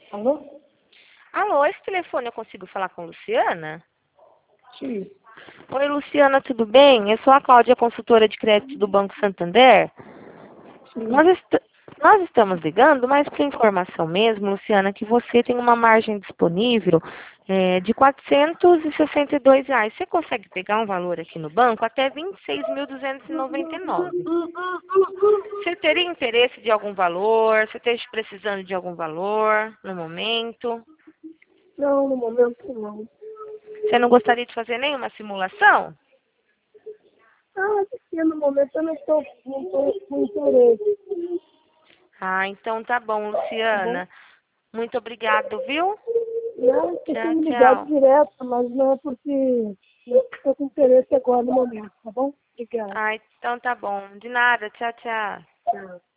Alô? Alô, esse telefone eu consigo falar com Luciana? Sim. Oi, Luciana, tudo bem? Eu sou a Cláudia, consultora de crédito do Banco Santander. Sim. Nós estamos ligando, mas para informação mesmo, Luciana, que você tem uma margem disponível de R$ 462. Você consegue pegar um valor aqui no banco até 26.299. Você teria interesse de algum valor? Você esteja precisando de algum valor no momento? Não, no momento não. Você não gostaria de fazer nenhuma simulação? Porque no momento eu não tô com interesse, Ah, então tá bom, tá bom? Luciana. Muito obrigado, viu? Não, você tem Tchau, me ligado tchau. direto, mas não é porque eu estou com interesse agora no momento, tá bom? Obrigada. Ah, então tá bom. De nada. Tchau, tchau. Tchau.